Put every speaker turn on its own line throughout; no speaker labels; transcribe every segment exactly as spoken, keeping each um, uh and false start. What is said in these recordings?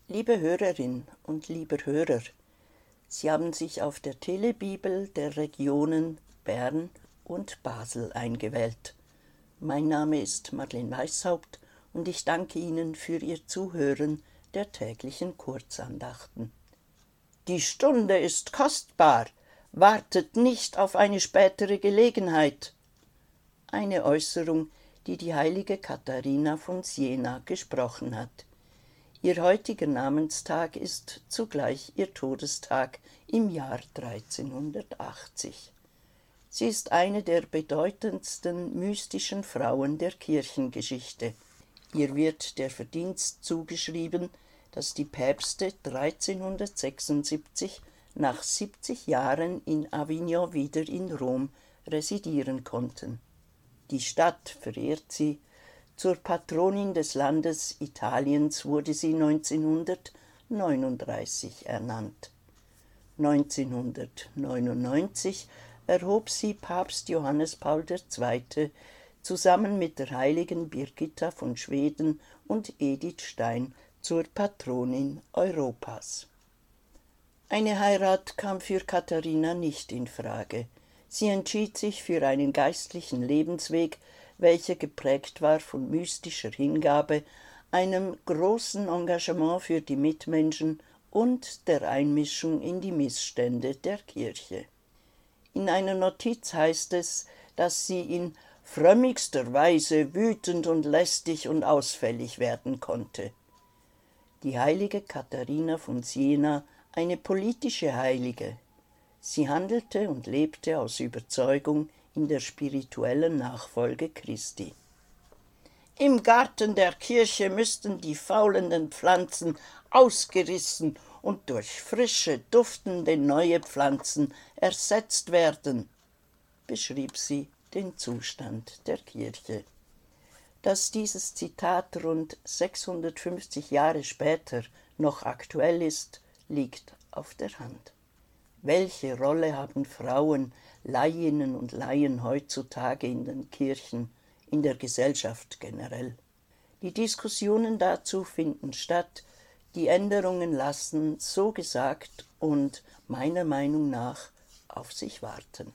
Liebe Hörerin und lieber Hörer, Sie haben sich auf der Telebibel der Regionen Bern und Basel eingewählt. Mein Name ist Madeleine Weishaupt und ich danke Ihnen für Ihr Zuhören der täglichen Kurzandachten. Die Stunde ist kostbar, wartet nicht auf eine spätere Gelegenheit. Eine Äußerung, die die heilige Katharina von Siena gesprochen hat. Ihr heutiger Namenstag ist zugleich ihr Todestag im Jahr dreizehnhundertachtzig. Sie ist eine der bedeutendsten mystischen Frauen der Kirchengeschichte. Ihr wird der Verdienst zugeschrieben, dass die Päpste dreizehnhundertsechsundsiebzig nach siebzig Jahren in Avignon wieder in Rom residieren konnten. Die Stadt verehrt sie. Zur Patronin des Landes Italiens wurde sie neunzehnhundertneununddreißig ernannt. neunzehnhundertneunundneunzig erhob sie Papst Johannes Paul der Zweite zusammen mit der heiligen Birgitta von Schweden und Edith Stein zur Patronin Europas. Eine Heirat kam für Katharina nicht in Frage. Sie entschied sich für einen geistlichen Lebensweg, welcher geprägt war von mystischer Hingabe, einem großen Engagement für die Mitmenschen und der Einmischung in die Missstände der Kirche. In einer Notiz heißt es, dass sie in frömmigster Weise wütend und lästig und ausfällig werden konnte. Die heilige Katharina von Siena, eine politische Heilige. Sie handelte und lebte aus Überzeugung in der spirituellen Nachfolge Christi. Im Garten der Kirche müssten die faulenden Pflanzen ausgerissen und durch frische, duftende neue Pflanzen ersetzt werden, beschrieb sie den Zustand der Kirche. Dass dieses Zitat rund sechshundertfünfzig Jahre später noch aktuell ist, liegt auf der Hand. Welche Rolle haben Frauen, Laien und Laien heutzutage in den Kirchen, in der Gesellschaft generell? Die Diskussionen dazu finden statt, die Änderungen lassen, so gesagt und meiner Meinung nach, auf sich warten.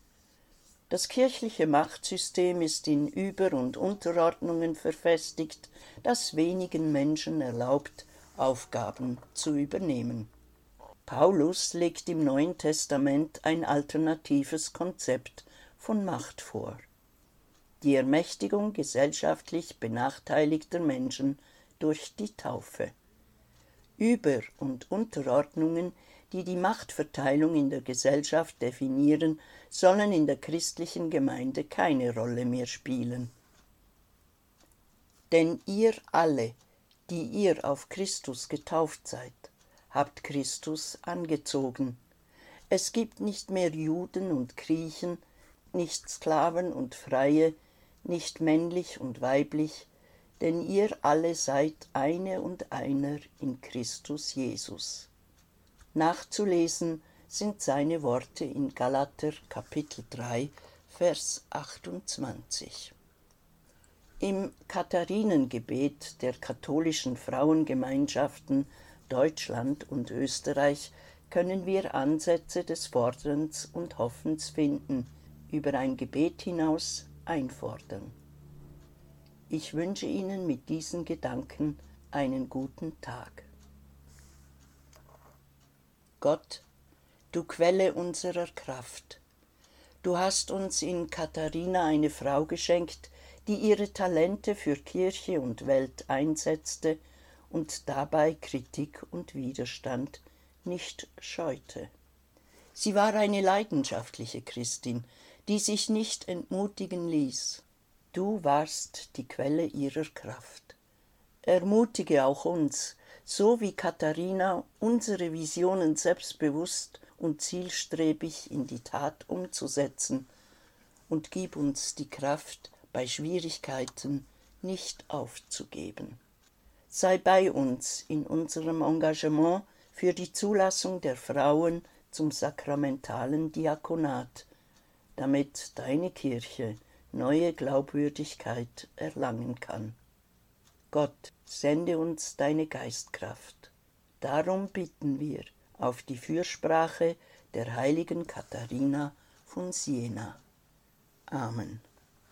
Das kirchliche Machtsystem ist in Über- und Unterordnungen verfestigt, das wenigen Menschen erlaubt, Aufgaben zu übernehmen. Paulus legt im Neuen Testament ein alternatives Konzept von Macht vor. Die Ermächtigung gesellschaftlich benachteiligter Menschen durch die Taufe. Über- und Unterordnungen, die die Machtverteilung in der Gesellschaft definieren, sollen in der christlichen Gemeinde keine Rolle mehr spielen. Denn ihr alle, die ihr auf Christus getauft seid, habt Christus angezogen. Es gibt nicht mehr Juden und Griechen, nicht Sklaven und Freie, nicht männlich und weiblich, denn ihr alle seid eine und einer in Christus Jesus. Nachzulesen sind seine Worte in Galater Kapitel drei, Vers achtundzwanzig. Im Katharinengebet der katholischen Frauengemeinschaften Deutschland und Österreich können wir Ansätze des Forderns und Hoffens finden, über ein Gebet hinaus einfordern. Ich wünsche Ihnen mit diesen Gedanken einen guten Tag. Gott, du Quelle unserer Kraft, du hast uns in Katharina eine Frau geschenkt, die ihre Talente für Kirche und Welt einsetzte und dabei Kritik und Widerstand nicht scheute. Sie war eine leidenschaftliche Christin, die sich nicht entmutigen ließ. Du warst die Quelle ihrer Kraft. Ermutige auch uns, so wie Katharina, unsere Visionen selbstbewusst und zielstrebig in die Tat umzusetzen, und gib uns die Kraft, bei Schwierigkeiten nicht aufzugeben. Sei bei uns in unserem Engagement für die Zulassung der Frauen zum sakramentalen Diakonat, damit deine Kirche neue Glaubwürdigkeit erlangen kann. Gott, sende uns deine Geistkraft. Darum bitten wir auf die Fürsprache der heiligen Katharina von Siena. Amen.